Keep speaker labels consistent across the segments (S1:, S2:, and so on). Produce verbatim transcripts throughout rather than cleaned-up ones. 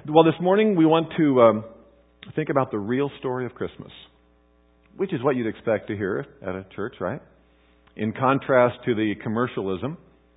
S1: Well, this morning we want to um, think about the real story of Christmas, which is what you'd expect to hear at a church, right? In contrast to the commercialism.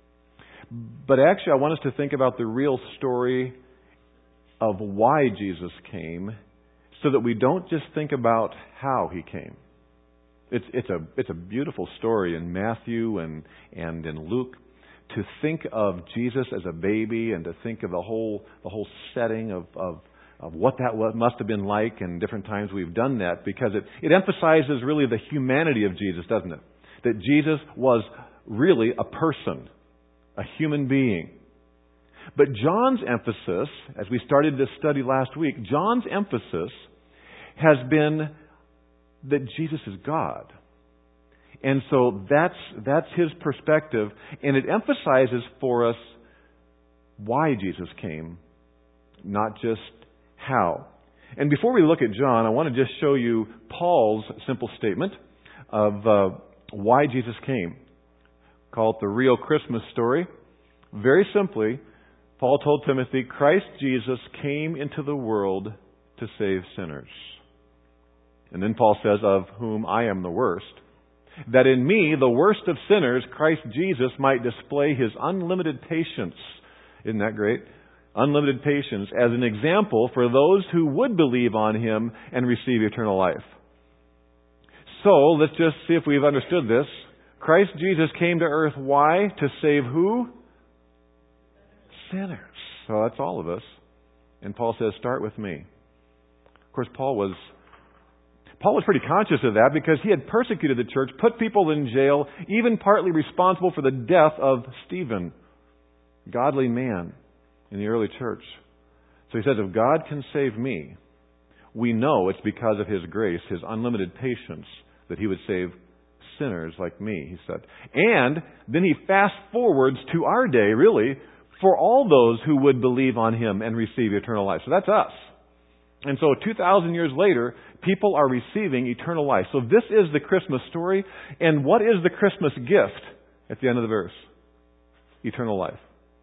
S1: But actually, I want us to think about the real story of why Jesus came, so that we don't just think about how He came. It's it's a it's a beautiful story in Matthew and and in Luke, to think of Jesus as a baby and to think of the whole the whole setting of of, of what that was, must have been like. And different times we've done that because it it emphasizes really the humanity of Jesus, doesn't it? That Jesus was really a person, a human being. But John's emphasis, as we started this study last week, John's emphasis has been that Jesus is God. And so that's that's his perspective, and it emphasizes for us why Jesus came, not just how. And before we look at John, I want to just show you Paul's simple statement of uh, why Jesus came. Call it the real Christmas story. Very simply, Paul told Timothy, Christ Jesus came into the world to save sinners. And then Paul says, of whom I am the worst, that in me, the worst of sinners, Christ Jesus might display His unlimited patience. Isn't that great? Unlimited patience as an example for those who would believe on Him and receive eternal life. So, let's just see if we've understood this. Christ Jesus came to earth, why? To save who? Sinners. So that's all of us. And Paul says, start with me. Of course, Paul was Paul was pretty conscious of that because he had persecuted the church, put people in jail, even partly responsible for the death of Stephen, godly man in the early church. So he says, if God can save me, we know it's because of His grace, His unlimited patience, that He would save sinners like me, he said. And then he fast forwards to our day, really, for all those who would believe on Him and receive eternal life. So that's us. And so two thousand years later, people are receiving eternal life. So this is the Christmas story. And what is the Christmas gift at the end of the verse? Eternal life.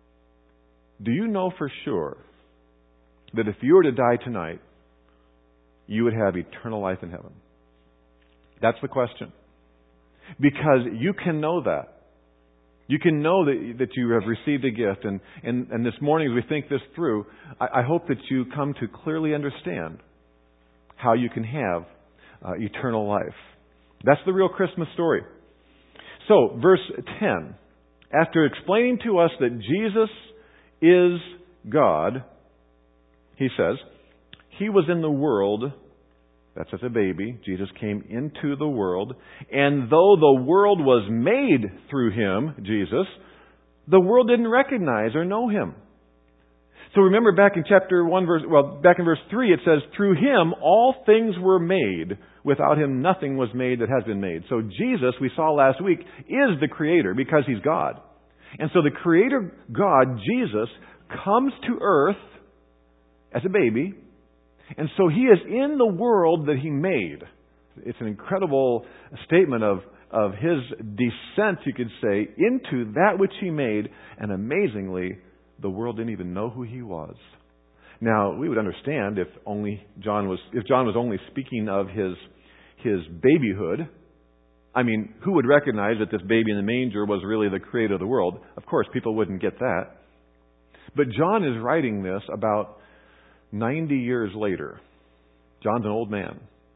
S1: Do you know for sure that if you were to die tonight, you would have eternal life in heaven? That's the question. Because you can know that. You can know that that you have received a gift. And, and, and this morning as we think this through, I, I hope that you come to clearly understand how you can have uh, eternal life. That's the real Christmas story. So, verse ten. After explaining to us that Jesus is God, He says, He was in the world. That's as a baby. Jesus came into the world. And though the world was made through Him, Jesus, the world didn't recognize or know Him. So remember back in chapter one, verse, well, back in verse three, it says, through Him all things were made. Without Him nothing was made that has been made. So Jesus, we saw last week, is the Creator because He's God. And so the Creator God, Jesus, comes to earth as a baby. And so He is in the world that He made. It's an incredible statement of, of His descent, you could say, into that which He made. And amazingly, the world didn't even know who He was. Now, we would understand if only John was, if John was only speaking of His, His babyhood. I mean, who would recognize that this baby in the manger was really the Creator of the world? Of course, people wouldn't get that. But John is writing this about ninety years later. John's an old man.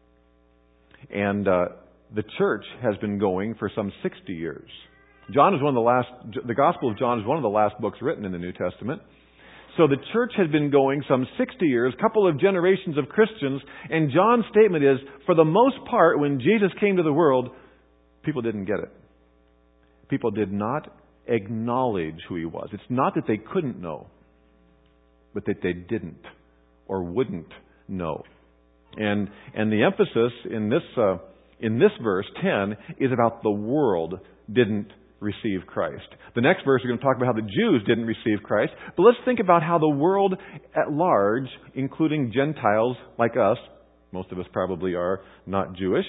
S1: And uh, the church has been going for some sixty years. John is one of the last, the Gospel of John is one of the last books written in the New Testament. So the church has been going some sixty years, a couple of generations of Christians, and John's statement is, for the most part, when Jesus came to the world, people didn't get it. People did not acknowledge who He was. It's not that they couldn't know, but that they didn't or wouldn't know. And and the emphasis in this uh, in this verse ten is about the world didn't receive Christ. The next verse we're going to talk about how the Jews didn't receive Christ. But let's think about how the world at large, including Gentiles like us, most of us probably are not Jewish,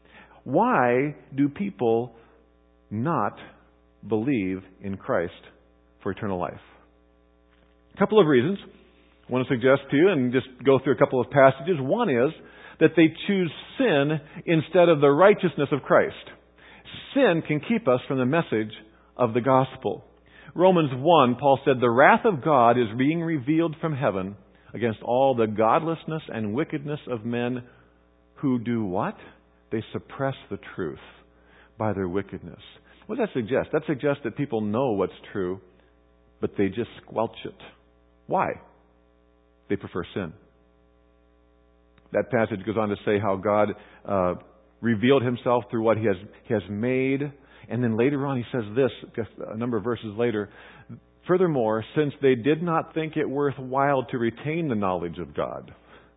S1: why do people not believe in Christ for eternal life? A couple of reasons. I want to suggest to you and just go through a couple of passages. One is that they choose sin instead of the righteousness of Christ. Sin can keep us from the message of the gospel. Romans one, Paul said, "The wrath of God is being revealed from heaven against all the godlessness and wickedness of men who do" what? They suppress the truth by their wickedness. What does that suggest? That suggests that people know what's true, but they just squelch it. Why? They prefer sin. That passage goes on to say how God uh, revealed Himself through what He has, he has made. And then later on He says this, just a number of verses later, "Furthermore, since they did not think it worthwhile to retain the knowledge of God."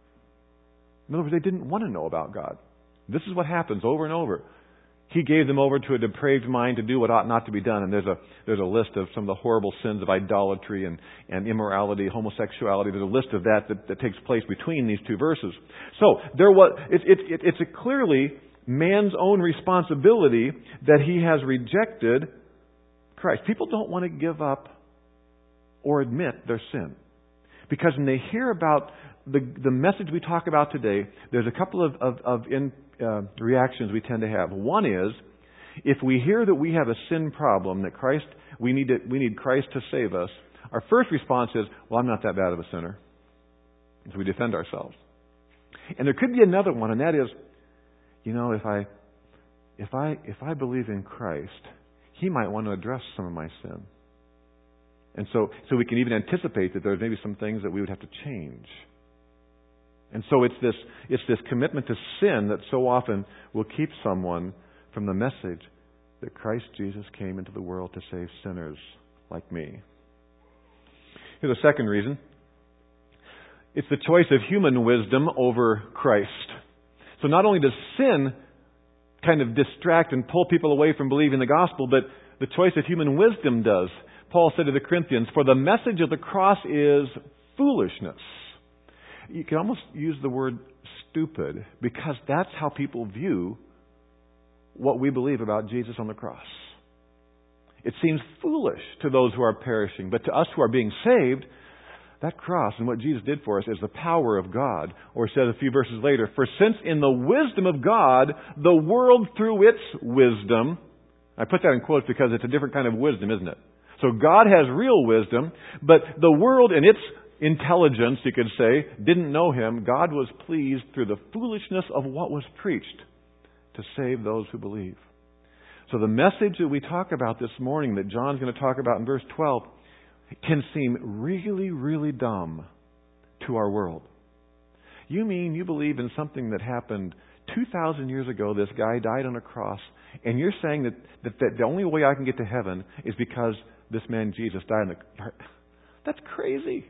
S1: In other words, they didn't want to know about God. This is what happens over and over. He gave them over to a depraved mind to do what ought not to be done. And there's a there's a list of some of the horrible sins of idolatry and, and immorality, homosexuality. There's a list of that, that that takes place between these two verses. So there was it, it, it, it's a clearly man's own responsibility that he has rejected Christ. People don't want to give up or admit their sin. Because when they hear about the the message we talk about today, there's a couple of, of, of in, uh, reactions we tend to have. One is, if we hear that we have a sin problem, that Christ, we need to, we need Christ to save us, our first response is, well, I'm not that bad of a sinner. So we defend ourselves. And there could be another one, and that is, you know, if I if I if I believe in Christ, He might want to address some of my sin. And so so we can even anticipate that there's maybe some things that we would have to change. And so it's this it's this commitment to sin that so often will keep someone from the message that Christ Jesus came into the world to save sinners like me. Here's a second reason. It's the choice of human wisdom over Christ. So not only does sin kind of distract and pull people away from believing the gospel, but the choice of human wisdom does. Paul said to the Corinthians, "For the message of the cross is foolishness." You can almost use the word stupid, because that's how people view what we believe about Jesus on the cross. It seems foolish to those who are perishing, but to us who are being saved, that cross and what Jesus did for us is the power of God. Or it says a few verses later, "For since in the wisdom of God, the world through its wisdom," I put that in quotes because it's a different kind of wisdom, isn't it? So God has real wisdom, but the world in its intelligence, you could say, didn't know Him. God was pleased through the foolishness of what was preached to save those who believe. So the message that we talk about this morning, that John's going to talk about in verse twelve, can seem really, really dumb to our world. You mean you believe in something that happened two thousand years ago? This guy died on a cross, and you're saying that, that, that the only way I can get to heaven is because this man Jesus died on the... That's crazy.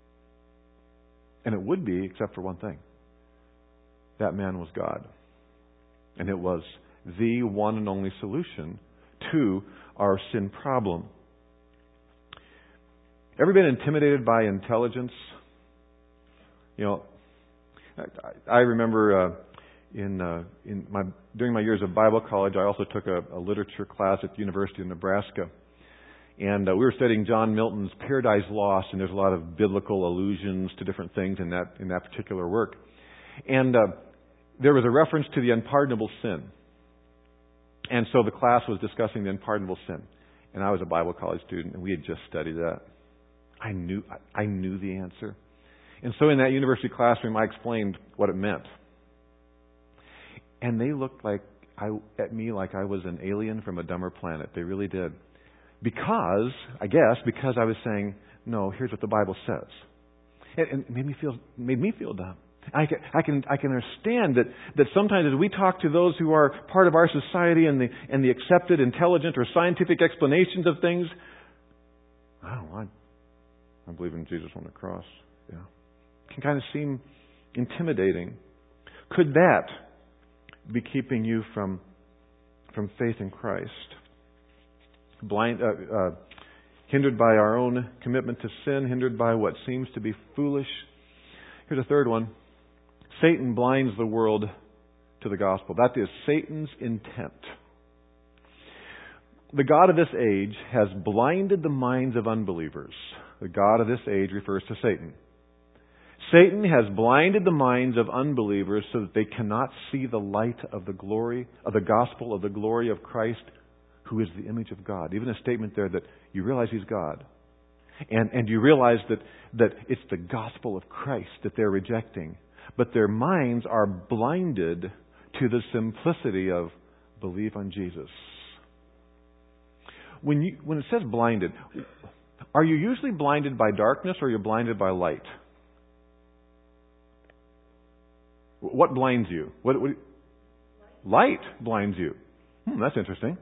S1: And it would be, except for one thing. That man was God. And it was the one and only solution to our sin problem. Ever been intimidated by intelligence? You know, I, I remember uh, in uh, in my during my years of Bible college, I also took a, a literature class at the University of Nebraska, and uh, we were studying John Milton's Paradise Lost, and there's a lot of biblical allusions to different things in that in that particular work, and uh, there was a reference to the unpardonable sin, and so the class was discussing the unpardonable sin, and I was a Bible college student, and we had just studied that. I knew I knew the answer. And so in that university classroom, I explained what it meant. And they looked like I, at me like I was an alien from a dumber planet. They really did. Because, I guess, because I was saying, no, here's what the Bible says. And it made me feel made me feel dumb. I can I can I can understand that, that sometimes as we talk to those who are part of our society and the and the accepted, intelligent, or scientific explanations of things, I don't know. I, I believe in Jesus on the cross. Yeah. It can kind of seem intimidating. Could that be keeping you from from faith in Christ? Blind, uh, uh, hindered by our own commitment to sin, hindered by what seems to be foolish. Here's a third one. Satan blinds the world to the gospel. That is Satan's intent. The God of this age has blinded the minds of unbelievers. The God of this age refers to Satan. Satan has blinded the minds of unbelievers so that they cannot see the light of the glory, of the gospel of the glory of Christ, who is the image of God. Even a statement there that you realize He's God. And, and you realize that, that it's the gospel of Christ that they're rejecting. But their minds are blinded to the simplicity of believe on Jesus. When you, when it says blinded, are you usually blinded by darkness or are you blinded by light? What blinds you? What, what, light blinds you. Hmm, that's interesting.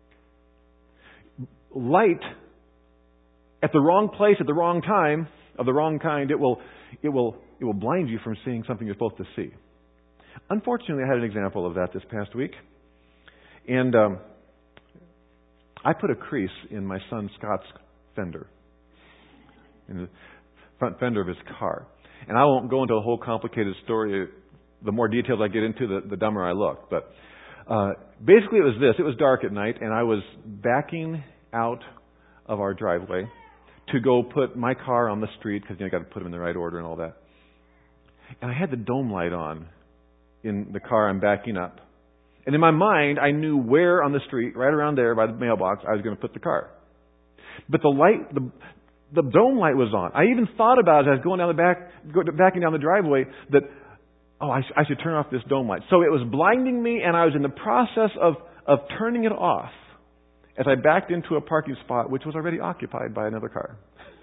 S1: Light at the wrong place at the wrong time of the wrong kind, it will it will it will blind you from seeing something you're supposed to see. Unfortunately, I had an example of that this past week, and um, I put a crease in my son Scott's fender, in the front fender of his car, and I won't go into a whole complicated story. The more details I get into, the, the dumber I look. But uh, basically, it was this: it was dark at night, and I was backing out of our driveway to go put my car on the street because you know, I got to put them in the right order and all that. And I had the dome light on in the car I'm backing up. And in my mind, I knew where on the street, right around there by the mailbox, I was going to put the car. But the light, the the dome light was on. I even thought about it as I was going down the back, go, backing down the driveway that, oh, I, sh- I should turn off this dome light. So it was blinding me, and I was in the process of of turning it off as I backed into a parking spot which was already occupied by another car.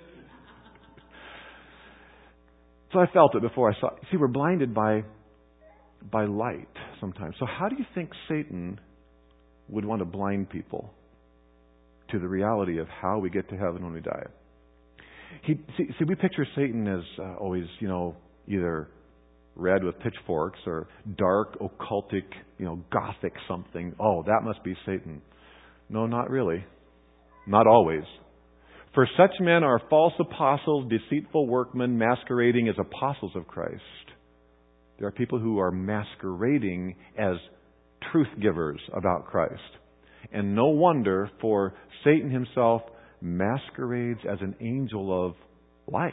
S1: So I felt it before I saw it. See, we're blinded by by light sometimes. So how do you think Satan would want to blind people to the reality of how we get to heaven when we die? He, see, see, we picture Satan as uh, always, you know, either red with pitchforks or dark, occultic, you know, gothic something. Oh, that must be Satan. No, not really. Not always. For such men are false apostles, deceitful workmen, masquerading as apostles of Christ. There are people who are masquerading as truth givers about Christ. And no wonder, for Satan himself masquerades as an angel of light.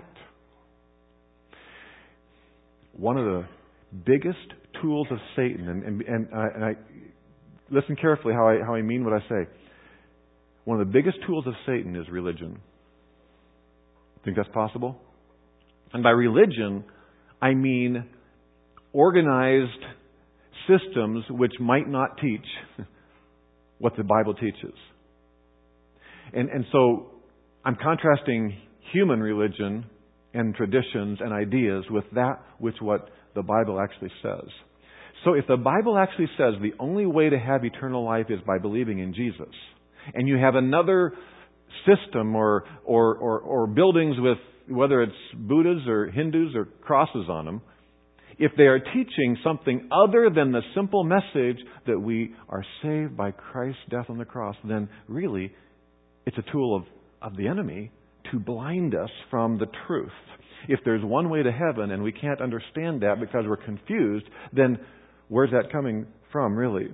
S1: One of the biggest tools of Satan, and, and, and, I, and I listen carefully how I, how I mean what I say. One of the biggest tools of Satan is religion. Think that's possible? And by religion, I mean organized systems which might not teach what the Bible teaches. And, and so I'm contrasting human religion and traditions and ideas with that which what the Bible actually says. So if the Bible actually says the only way to have eternal life is by believing in Jesus, and you have another system or, or, or, or buildings with, whether it's Buddhas or Hindus or crosses on them, if they are teaching something other than the simple message that we are saved by Christ's death on the cross, then really it's a tool of, of the enemy to blind us from the truth. If there's one way to heaven and we can't understand that because we're confused, then where's that coming from, really?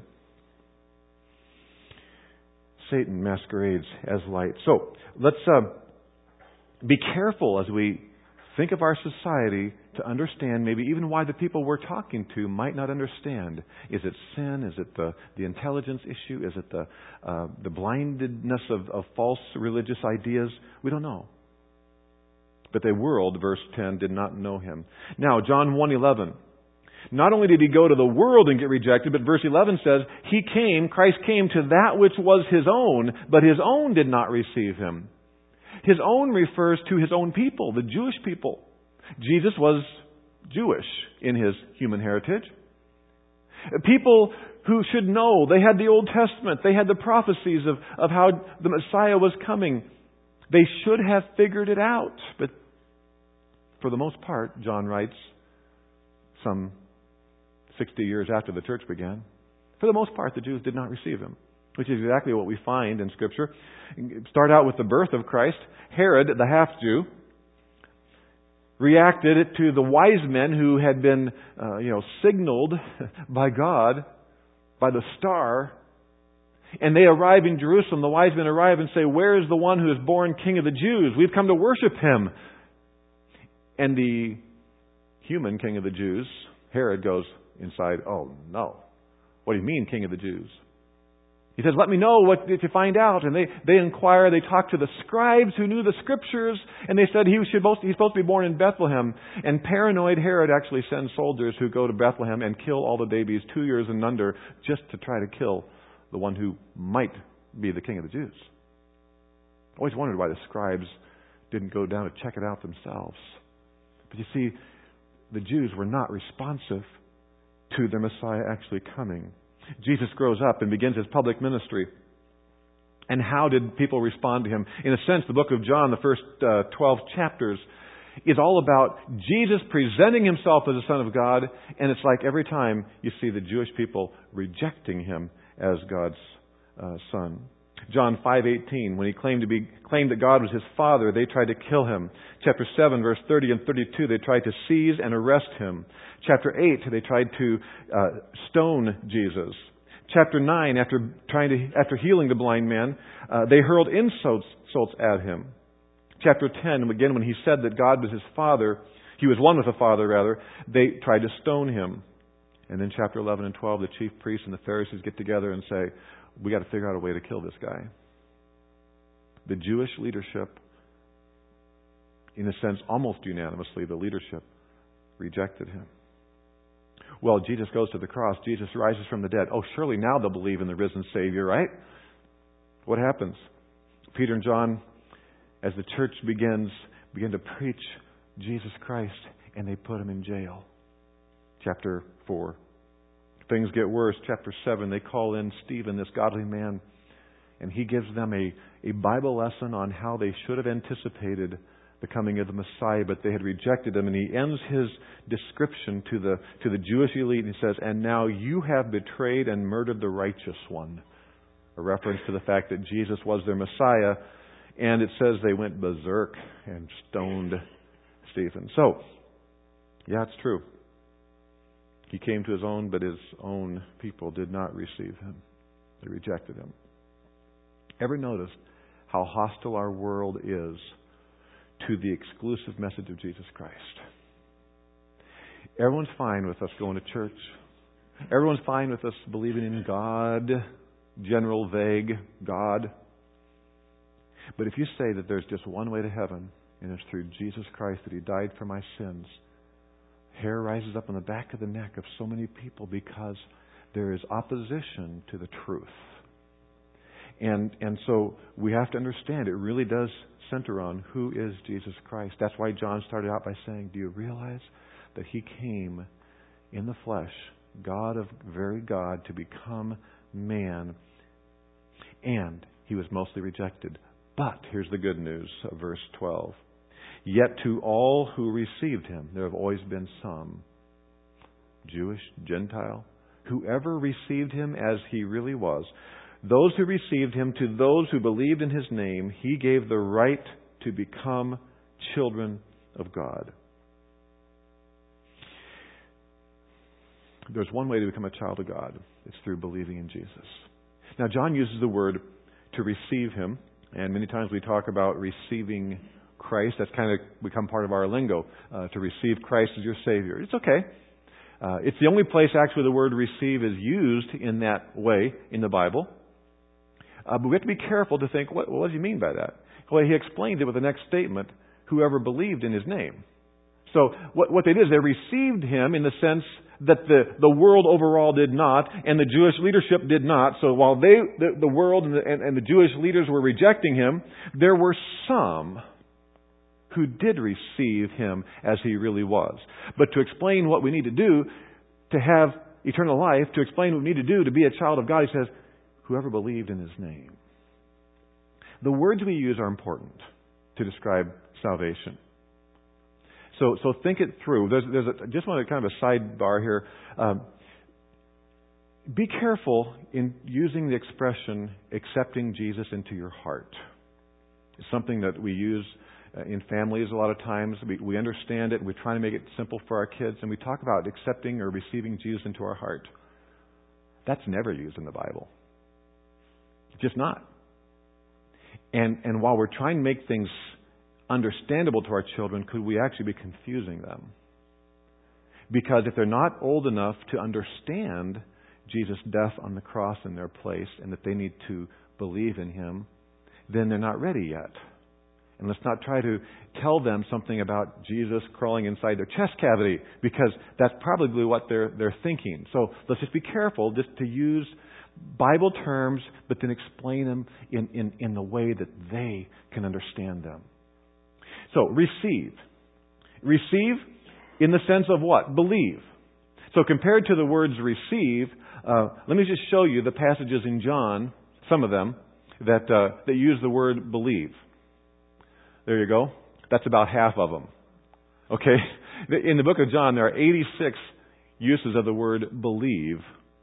S1: Satan masquerades as light. So let's uh, be careful as we think of our society to understand maybe even why the people we're talking to might not understand. Is it sin? Is it the, the intelligence issue? Is it the uh, the blindedness of, of false religious ideas? We don't know. But the world, verse ten, did not know Him. Now, John one eleven. Not only did He go to the world and get rejected, but verse eleven says, He came, Christ came to that which was His own, but His own did not receive Him. His own refers to His own people, the Jewish people. Jesus was Jewish in His human heritage. People who should know, they had the Old Testament, they had the prophecies of, of how the Messiah was coming. They should have figured it out. But for the most part, John writes, some sixty years after the church began, for the most part, the Jews did not receive Him, which is exactly what we find in Scripture. Start out with the birth of Christ. Herod, the half-Jew, reacted to the wise men who had been, uh, you know, signaled by God, by the star. And they arrive in Jerusalem. The wise men arrive and say, "Where is the one who is born King of the Jews? We've come to worship Him." And the human king of the Jews, Herod, goes inside, oh no. What do you mean, king of the Jews? He says, let me know what did you find out. And they, they inquire, they talk to the scribes who knew the scriptures, and they said he was supposed, he's supposed to be born in Bethlehem. And paranoid Herod actually sends soldiers who go to Bethlehem and kill all the babies two years and under just to try to kill the one who might be the king of the Jews. I always wondered why the scribes didn't go down to check it out themselves. But you see, the Jews were not responsive to their Messiah actually coming. Jesus grows up and begins his public ministry. And how did people respond to him? In a sense, the book of John, the first uh, twelve chapters, is all about Jesus presenting himself as the Son of God. And it's like every time you see the Jewish people rejecting him as God's uh, Son. John five eighteen, when he claimed to be claimed that God was his Father, they tried to kill him. Chapter seven, verse thirty and thirty-two, they tried to seize and arrest him. Chapter eight, they tried to uh, stone Jesus. Chapter nine, after trying to after healing the blind man, uh, they hurled insults, insults at him. Chapter ten, again, when he said that God was his Father, he was one with the Father, rather, they tried to stone him. And then chapter eleven and twelve, the chief priests and the Pharisees get together and say, we got to figure out a way to kill this guy. The Jewish leadership, in a sense, almost unanimously, the leadership rejected him. Well, Jesus goes to the cross. Jesus rises from the dead. Oh, surely now they'll believe in the risen Savior, right? What happens? Peter and John, as the church begins, begin to preach Jesus Christ, and they put him in jail. Chapter four. Things get worse. Chapter seven, they call in Stephen, this godly man, and he gives them a, a Bible lesson on how they should have anticipated the coming of the Messiah, but they had rejected him. And he ends his description to the to the Jewish elite, and he says, and now you have betrayed and murdered the righteous one. A reference to the fact that Jesus was their Messiah. And it says they went berserk and stoned Stephen. So, yeah, it's true. He came to his own, but his own people did not receive him. They rejected him. Ever noticed how hostile our world is to the exclusive message of Jesus Christ? Everyone's fine with us going to church. Everyone's fine with us believing in God, general, vague God. But if you say that there's just one way to heaven, and it's through Jesus Christ, that He died for my sins, hair rises up on the back of the neck of so many people because there is opposition to the truth. And and so we have to understand it really does center on who is Jesus Christ. That's why John started out by saying, do you realize that He came in the flesh, God of very God, to become man, and He was mostly rejected. But here's the good news of verse twelve. Yet to all who received Him, there have always been some, Jewish, Gentile, whoever received Him as He really was, those who received Him, to those who believed in His name, He gave the right to become children of God. There's one way to become a child of God. It's through believing in Jesus. Now, John uses the word to receive Him, and many times we talk about receiving Christ. That's kind of become part of our lingo, uh, to receive Christ as your Savior. It's okay. Uh, it's the only place actually the word receive is used in that way in the Bible. Uh, but we have to be careful to think, what, what does He mean by that? Well, He explains it with the next statement, whoever believed in His name. So what, what they did is they received Him in the sense that the, the world overall did not, and the Jewish leadership did not. So while they, the, the world and the, and, and the Jewish leaders were rejecting Him, there were some who did receive Him as He really was. But to explain what we need to do to have eternal life, to explain what we need to do to be a child of God, He says, whoever believed in His name. The words we use are important to describe salvation. So, so think it through. There's, there's a, just want to kind of a sidebar here. Um, be careful in using the expression accepting Jesus into your heart. It's something that we use in families a lot of times. We, we understand it. We're trying to make it simple for our kids, and we talk about accepting or receiving Jesus into our heart. That's never used in the Bible. Just not. And and while we're trying to make things understandable to our children, could we actually be confusing them? Because if they're not old enough to understand Jesus' death on the cross in their place and that they need to believe in Him, then they're not ready yet. And let's not try to tell them something about Jesus crawling inside their chest cavity, because that's probably what they're they're thinking. So let's just be careful just to use Bible terms, but then explain them in, in, in the way that they can understand them. So, receive. Receive in the sense of what? Believe. So compared to the words receive, uh, let me just show you the passages in John, some of them, that uh, that use the word believe. There you go. That's about half of them. Okay? In the book of John, there are eighty-six uses of the word believe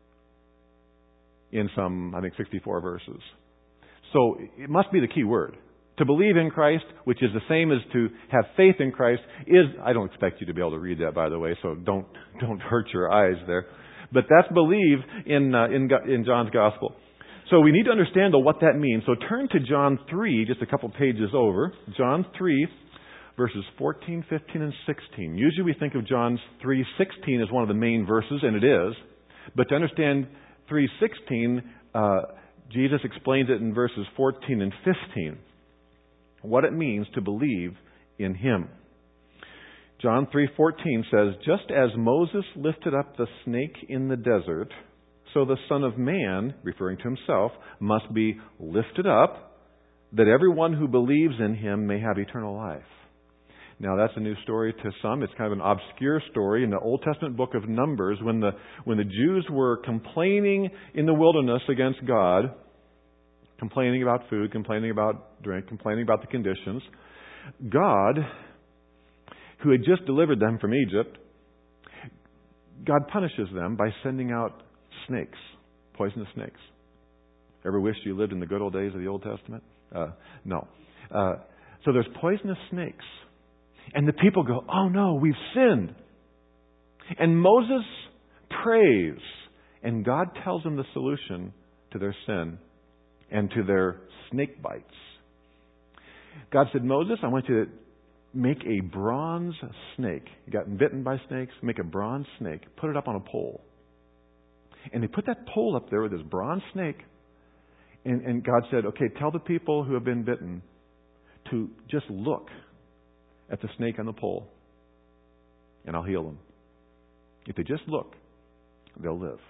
S1: in some, I think, sixty-four verses. So it must be the key word. To believe in Christ, which is the same as to have faith in Christ, is, I don't expect you to be able to read that, by the way, so don't don't hurt your eyes there. But that's believe in uh, in, in John's Gospel. So we need to understand, though, what that means. So turn to John three, just a couple pages over. John three, verses fourteen, fifteen, and sixteen. Usually we think of John three sixteen as one of the main verses, and it is. But to understand three sixteen, uh, Jesus explains it in verses fourteen and fifteen. What it means to believe in Him. John three fourteen says, "Just as Moses lifted up the snake in the desert, so the Son of Man," referring to Himself, "must be lifted up, that everyone who believes in Him may have eternal life." Now that's a new story to some. It's kind of an obscure story in the Old Testament book of Numbers, when the when the Jews were complaining in the wilderness against God, complaining about food, complaining about drink, complaining about the conditions. God, who had just delivered them from Egypt, God punishes them by sending out snakes, poisonous snakes. Ever wish you lived in the good old days of the Old Testament? Uh, no. Uh, so there's poisonous snakes. And the people go, "Oh no, we've sinned." And Moses prays, and God tells them the solution to their sin and to their snake bites. God said, "Moses, I want you to make a bronze snake." You got bitten by snakes? Make a bronze snake. Put it up on a pole. And they put that pole up there with this bronze snake. And, and God said, "Okay, tell the people who have been bitten to just look at the snake on the pole, and I'll heal them. If they just look, they'll live."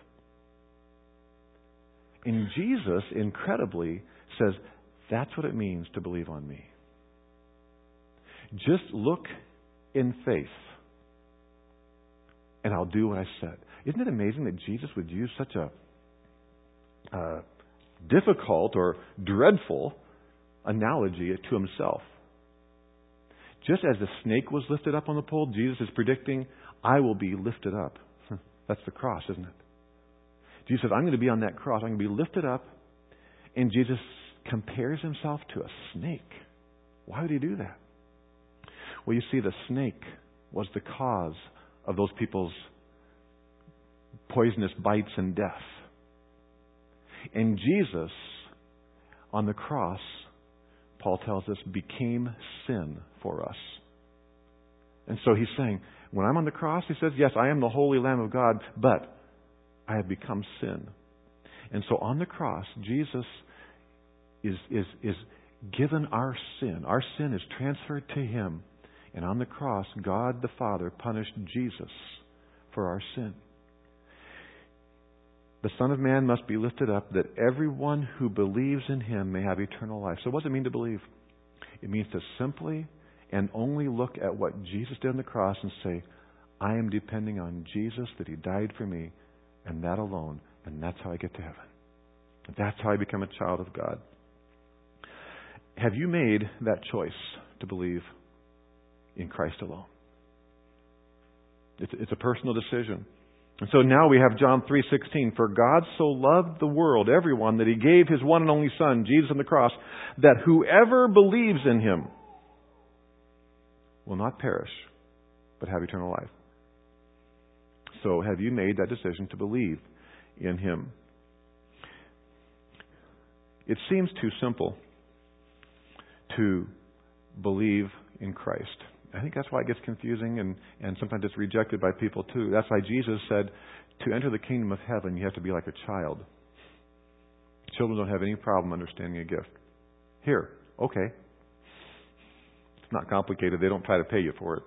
S1: And Jesus, incredibly, says, that's what it means to believe on me. Just look in faith, and I'll do what I said. Isn't it amazing that Jesus would use such a uh, difficult or dreadful analogy to Himself? Just as the snake was lifted up on the pole, Jesus is predicting, I will be lifted up. That's the cross, isn't it? Jesus says, I'm going to be on that cross. I'm going to be lifted up. And Jesus compares Himself to a snake. Why would He do that? Well, you see, the snake was the cause of those people's poisonous bites and death. And Jesus, on the cross, Paul tells us, became sin for us. And so He's saying, when I'm on the cross, He says, yes, I am the Holy Lamb of God, but I have become sin. And so on the cross, Jesus is, is, is given our sin. Our sin is transferred to Him. And on the cross, God the Father punished Jesus for our sin. The Son of Man must be lifted up, that everyone who believes in Him may have eternal life. So what does it mean to believe? It means to simply and only look at what Jesus did on the cross and say, I am depending on Jesus, that He died for me, and that alone, and that's how I get to heaven. That's how I become a child of God. Have you made that choice to believe in Christ alone? It's, it's a personal decision. And so now we have John three sixteen. For God so loved the world, everyone, that He gave His one and only Son, Jesus on the cross, that whoever believes in Him will not perish, but have eternal life. So have you made that decision to believe in Him? It seems too simple to believe in Christ. I think that's why it gets confusing and, and sometimes it's rejected by people too. That's why Jesus said, to enter the kingdom of heaven, you have to be like a child. Children don't have any problem understanding a gift. Here, okay. It's not complicated. They don't try to pay you for it.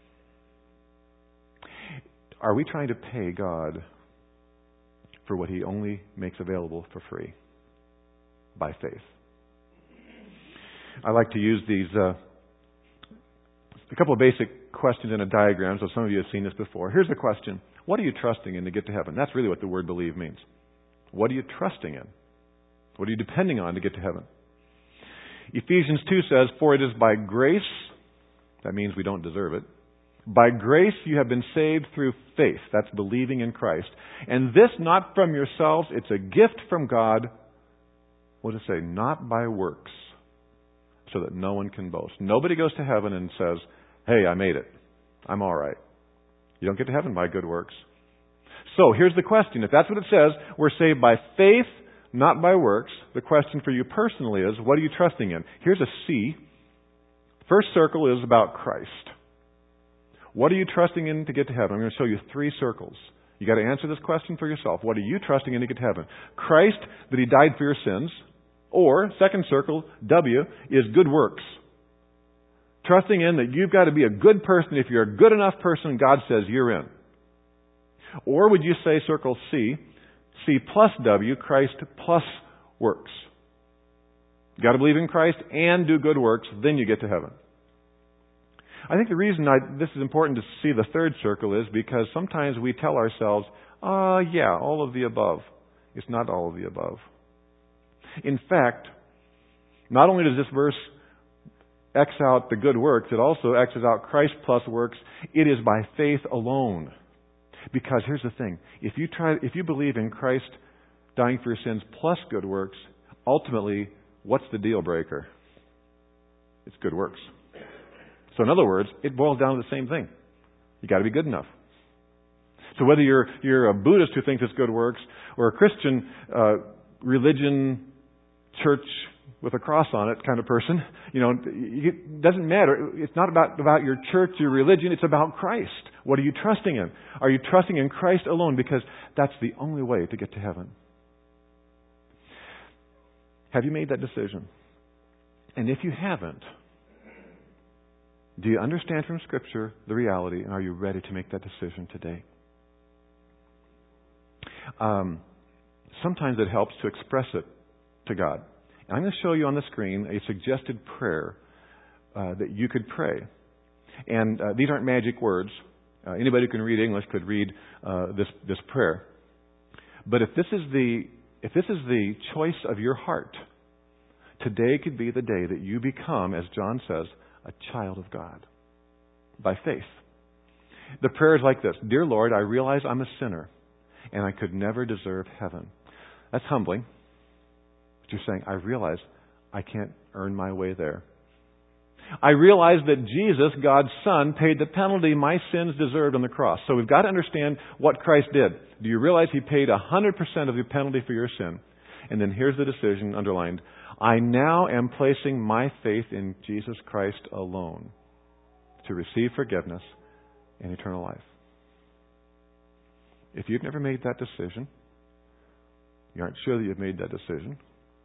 S1: Are we trying to pay God for what He only makes available for free? By faith. I like to use these, uh, a couple of basic questions in a diagram, so some of you have seen this before. Here's the question. What are you trusting in to get to heaven? That's really what the word believe means. What are you trusting in? What are you depending on to get to heaven? Ephesians two says, for it is by grace, that means we don't deserve it, by grace you have been saved through faith. That's believing in Christ. And this not from yourselves, it's a gift from God. What does it say? Not by works, so that no one can boast. Nobody goes to heaven and says, hey, I made it. I'm all right. You don't get to heaven by good works. So here's the question. If that's what it says, we're saved by faith, not by works. The question for you personally is, what are you trusting in? Here's a C. First circle is about Christ. What are you trusting in to get to heaven? I'm going to show you three circles. You got to answer this question for yourself. What are you trusting in to get to heaven? Christ, that He died for your sins. Or, second circle, W, is good works. Trusting in that you've got to be a good person. If you're a good enough person, God says you're in. Or would you say circle C, C plus W, Christ plus works. You've got to believe in Christ and do good works, then you get to heaven. I think the reason I, this is important to see the third circle is because sometimes we tell ourselves, ah, uh, yeah, all of the above. It's not all of the above. In fact, not only does this verse X out the good works, it also X's out Christ plus works. It is by faith alone. Because here's the thing. If you try, if you believe in Christ dying for your sins plus good works, ultimately, what's the deal breaker? It's good works. So in other words, it boils down to the same thing. You got to be good enough. So whether you're you're a Buddhist who thinks it's good works, or a Christian uh, religion, church with a cross on it kind of person, you know, it doesn't matter. It's not about, about your church, your religion. It's about Christ. What are you trusting in? Are you trusting in Christ alone? Because that's the only way to get to heaven. Have you made that decision? And if you haven't, do you understand from Scripture the reality, and are you ready to make that decision today? Um, sometimes it helps to express it to God. I'm going to show you on the screen a suggested prayer uh, that you could pray. And uh, these aren't magic words. Uh, anybody who can read English could read uh, this this prayer. But if this is the if this is the choice of your heart, today could be the day that you become, as John says, a child of God by faith. The prayer is like this: Dear Lord, I realize I'm a sinner and I could never deserve heaven. That's humbling. You're saying, I realize I can't earn my way there. I realize that Jesus, God's Son, paid the penalty my sins deserved on the cross. So we've got to understand what Christ did. Do you realize He paid one hundred percent of the penalty for your sin? And then here's the decision underlined. I now am placing my faith in Jesus Christ alone to receive forgiveness and eternal life. If you've never made that decision, you aren't sure that you've made that decision,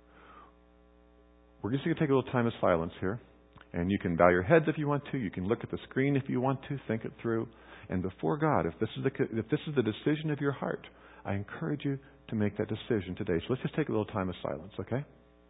S1: we're just going to take a little time of silence here. And you can bow your heads if you want to. You can look at the screen if you want to. Think it through. And before God, if this is the, if this is the decision of your heart, I encourage you to make that decision today. So let's just take a little time of silence, okay?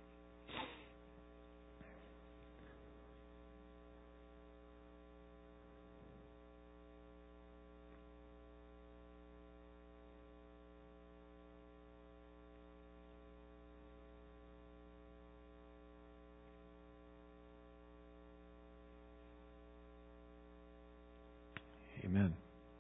S1: Amen.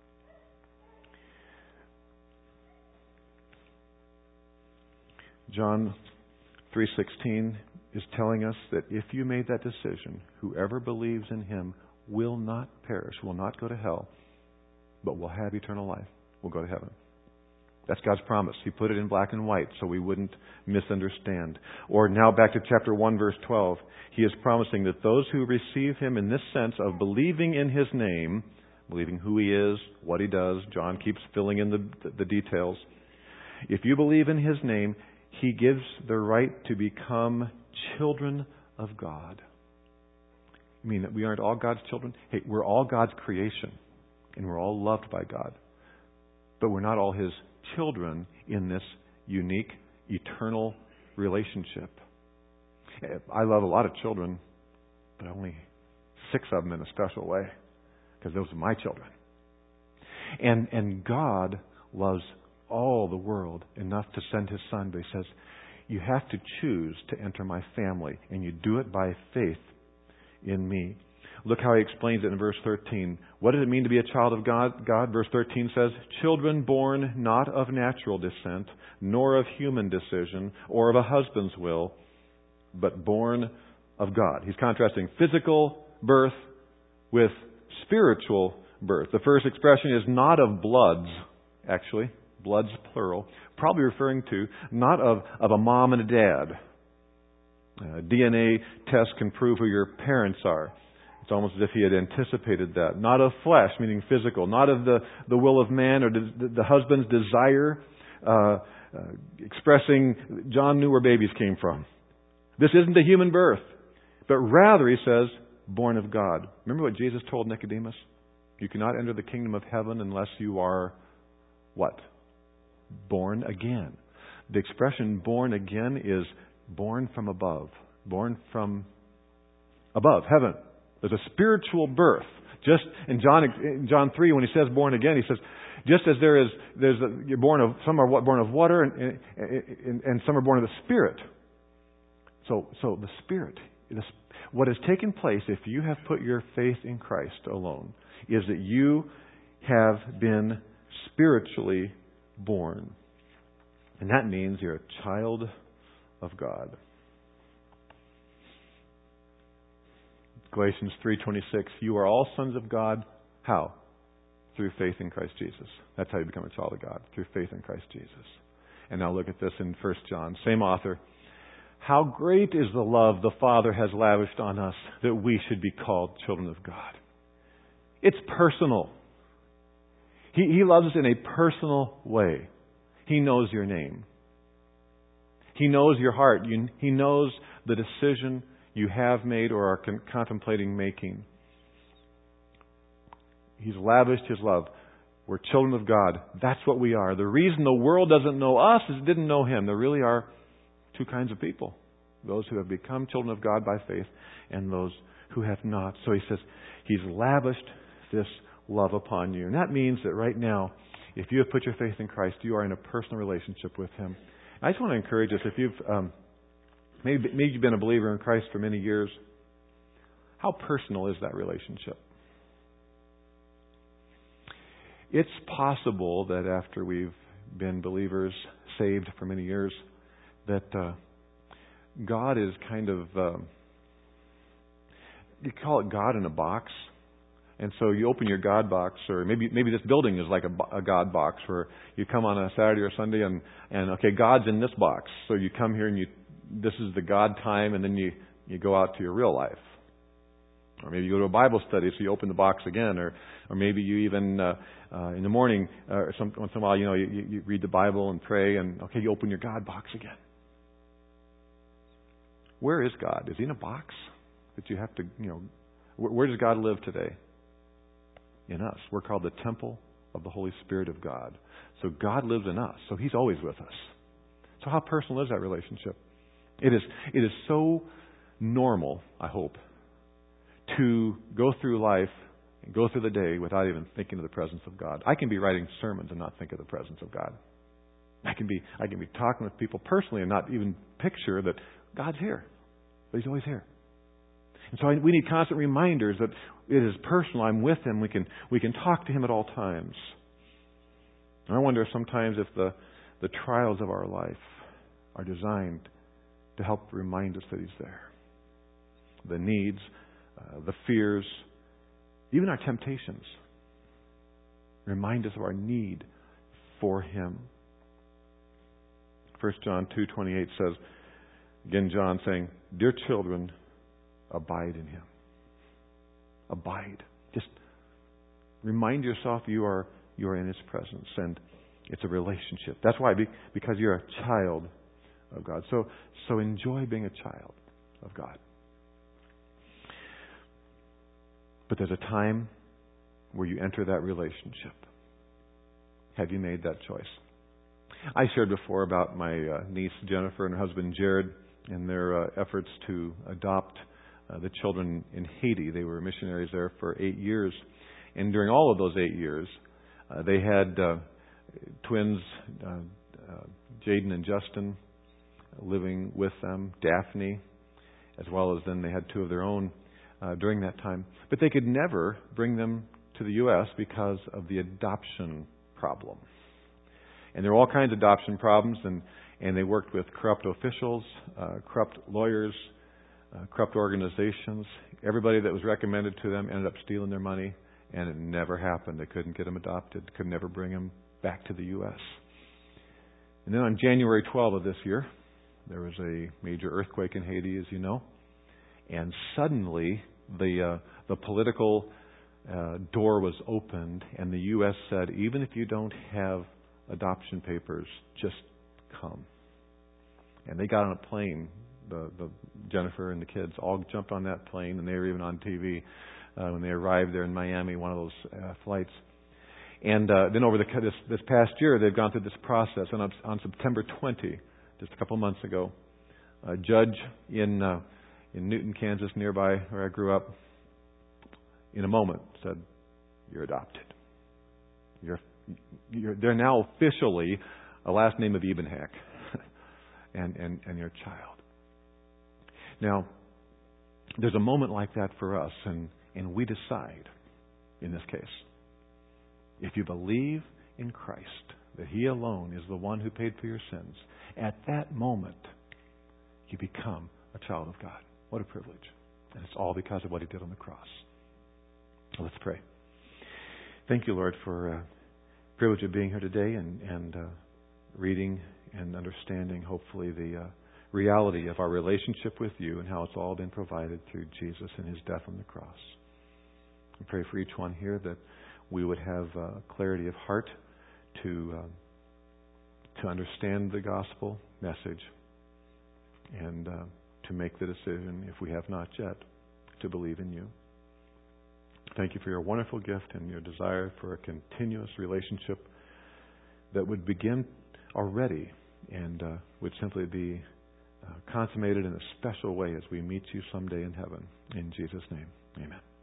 S1: John three sixteen is telling us that if you made that decision, whoever believes in Him will not perish, will not go to hell, but will have eternal life, will go to heaven. That's God's promise. He put it in black and white so we wouldn't misunderstand. Or now back to chapter one, verse twelve. He is promising that those who receive Him in this sense of believing in His name, believing who He is, what He does, John keeps filling in the, the details. If you believe in His name, He gives the right to become children of God. You mean that we aren't all God's children? Hey, we're all God's creation, and we're all loved by God. But we're not all His children in this unique, eternal relationship. I love a lot of children, but only six of them in a special way, because those are my children. And and God loves all the world enough to send His Son, but He says, you have to choose to enter my family, and you do it by faith in me. Look how He explains it in verse thirteen. What does it mean to be a child of God? God, verse thirteen says, children born not of natural descent, nor of human decision, or of a husband's will, but born of God. He's contrasting physical birth with spiritual birth. The first expression is not of bloods, actually. Bloods, plural. Probably referring to not of, of a mom and a dad. A D N A test can prove who your parents are. It's almost as if He had anticipated that. Not of flesh, meaning physical. Not of the, the will of man or the, the husband's desire, uh, uh, expressing John knew where babies came from. This isn't a human birth. But rather, He says, born of God. Remember what Jesus told Nicodemus? You cannot enter the kingdom of heaven unless you are what? Born again. The expression born again is born from above. Born from above, heaven. There's a spiritual birth. Just in John in John three, when He says born again, He says, just as there is, there's a, you're born of, some are born of water and, and, and some are born of the Spirit. So, so the Spirit, what has taken place if you have put your faith in Christ alone, is that you have been spiritually born. And that means you're a child of God. Galatians three twenty-six, you are all sons of God. How? Through faith in Christ Jesus. That's how you become a child of God, through faith in Christ Jesus. And now look at this in First John, same author. How great is the love the Father has lavished on us that we should be called children of God. It's personal. He, he loves us in a personal way. He knows your name. He knows your heart. You, he knows the decision you have made or are con- contemplating making. He's lavished His love. We're children of God. That's what we are. The reason the world doesn't know us is it didn't know Him. There really are two kinds of people. Those who have become children of God by faith and those who have not. So He says He's lavished this love upon you. And that means that right now, if you have put your faith in Christ, you are in a personal relationship with Him. I just want to encourage us, if you've um, maybe, maybe you've been a believer in Christ for many years, how personal is that relationship? It's possible that after we've been believers, saved for many years, that uh, God is kind of, uh, you call it God in a box. And so you open your God box, or maybe maybe this building is like a, a God box, where you come on a Saturday or Sunday and, and, okay, God's in this box. So you come here and you, this is the God time, and then you, you go out to your real life. Or maybe you go to a Bible study, so you open the box again. Or or maybe you even, uh, uh, in the morning, uh, or some, once in a while, you know, you, you read the Bible and pray, and, okay, you open your God box again. Where is God? Is He in a box that you have to, you know, where, where does God live today? In us. We're called the temple of the Holy Spirit of God. So God lives in us. So He's always with us. So how personal is that relationship? It is, it is so normal, I hope, to go through life and go through the day without even thinking of the presence of God. I can be writing sermons and not think of the presence of God. I can be I can be talking with people personally and not even picture that God's here. But He's always here. And so we need constant reminders that it is personal. I'm with Him. We can we can talk to Him at all times. And I wonder sometimes if the, the trials of our life are designed to help remind us that He's there. The needs, uh, the fears, even our temptations remind us of our need for Him. First John two twenty-eight says, again, John saying, "Dear children, abide in Him." Abide. Just remind yourself you are you are in His presence, and it's a relationship. That's why, because you're a child of God. So, so enjoy being a child of God. But there's a time where you enter that relationship. Have you made that choice? I shared before about my uh, niece Jennifer and her husband Jared and their uh, efforts to adopt uh, the children in Haiti. They were missionaries there for eight years. And during all of those eight years, uh, they had uh, twins, uh, uh, Jaden and Justin, living with them, Daphne, as well as then they had two of their own uh, during that time. But they could never bring them to the U S because of the adoption problem. And there were all kinds of adoption problems, and, and they worked with corrupt officials, uh, corrupt lawyers, uh, corrupt organizations. Everybody that was recommended to them ended up stealing their money, and it never happened. They couldn't get them adopted, could never bring them back to the U S. And then on January twelfth of this year, there was a major earthquake in Haiti, as you know, and suddenly the uh, the political uh, door was opened, and the U S said, even if you don't have adoption papers, just come. And they got on a plane. The, the Jennifer and the kids all jumped on that plane, and they were even on T V uh, when they arrived there in Miami, one of those uh, flights. And uh, then over the this, this past year, they've gone through this process. And on, on September twentieth, just a couple months ago, a judge in uh, in Newton, Kansas, nearby where I grew up, in a moment said, "You're adopted. You're, you're they're now officially a last name of Ebenheck, and and and your child." Now, there's a moment like that for us, and and we decide, in this case, if you believe in Christ, that He alone is the one who paid for your sins, at that moment, you become a child of God. What a privilege. And it's all because of what He did on the cross. So let's pray. Thank you, Lord, for the uh, privilege of being here today and, and uh, reading and understanding, hopefully, the uh, reality of our relationship with You and how it's all been provided through Jesus and His death on the cross. I pray for each one here that we would have uh, clarity of heart to uh, to understand the gospel message and uh, to make the decision, if we have not yet, to believe in You. Thank You for Your wonderful gift and Your desire for a continuous relationship that would begin already and uh, would simply be uh, consummated in a special way as we meet You someday in heaven. In Jesus' name, amen.